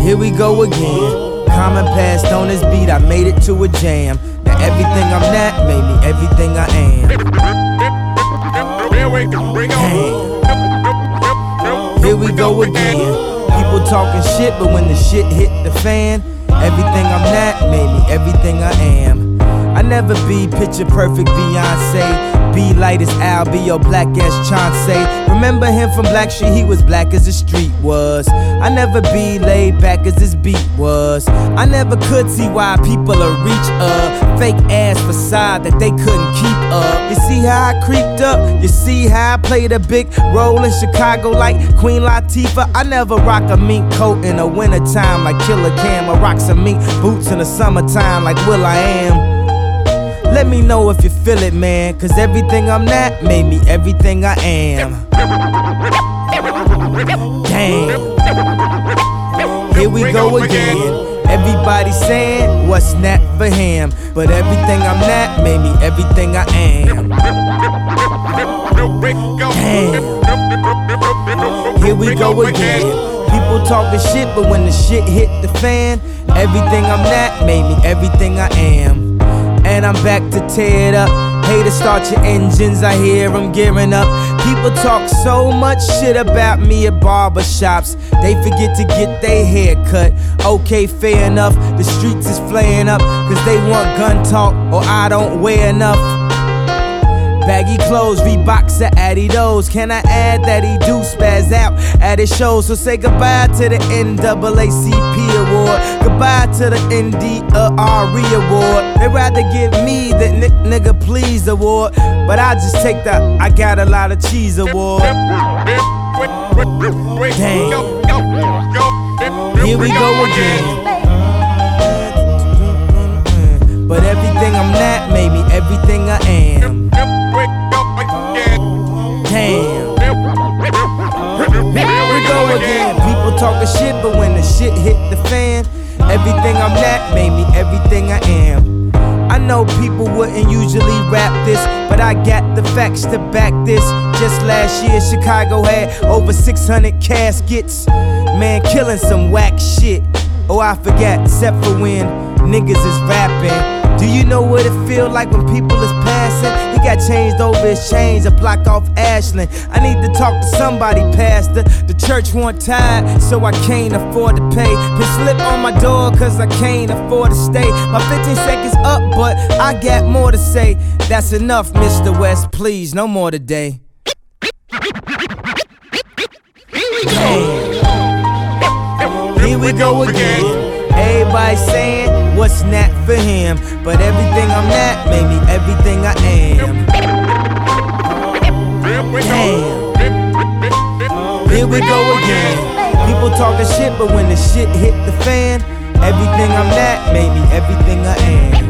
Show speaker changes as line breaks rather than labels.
Here we go again. Common passed on this beat, I made it to a jam. Now everything I'm not made me everything I am. Here we go again. People talking shit, but when the shit hit the fan, everything I'm not made me everything I am. I never be picture perfect Beyonce. Be light as Al, be your black as Chauncey. Remember him from Black Street, he was black as the street was. I never be laid back as this beat was. I never could see why people will reach a fake ass facade that they couldn't keep up. You see how I creeped up? You see how I played a big role in Chicago like Queen Latifah? I never rock a mink coat in the wintertime like Killer Cam, or rock some mink boots in the summertime like will.i.am. Let me know if you feel it, man, cause everything I'm not made me everything I am. Damn. Here we go again. Everybody saying what's not for him, but everything I'm not made me everything I am. Damn. Here we go again. People talking shit, but when the shit hit the fan, everything I'm not made me everything I am. And I'm back to tear it up. Haters start your engines, I hear them gearing up. People talk so much shit about me at barbershops, they forget to get their hair cut. Okay, fair enough, the streets is flaring up, cause they want gun talk or I don't wear enough. Baggy clothes, Reeboks or Adidas. Can I add that he do spaz out at his shows? So say goodbye to the NAACP award, goodbye to the NDRE award. They rather give me the nigga please award, but I just take the I got a lot of cheese award. Damn. Here we go again. But everything I'm not made me everything I am. Damn. Here we go again. People talking shit, but when the shit hit the fan, everything I'm not made me everything I am. I know people wouldn't usually rap this, but I got the facts to back this. Just last year, Chicago had over 600 caskets. Man, killing some whack shit. Oh, I forgot, except for when niggas is rapping. Do you know what it feel like when people is passing? He got changed over his chains, a block off Ashland. I need to talk to somebody, pastor. The church want tired, so I can't afford to pay. Been slip on my door, cause I can't afford to stay. My 15 seconds up, but I got more to say. That's enough, Mr. West, please, no more today. Damn. Here we go again. Everybody saying what's not for him, but everything I'm not made me everything I am. Damn. Here we go again. People talking shit, but when the shit hit the fan, everything I'm not made me everything I am.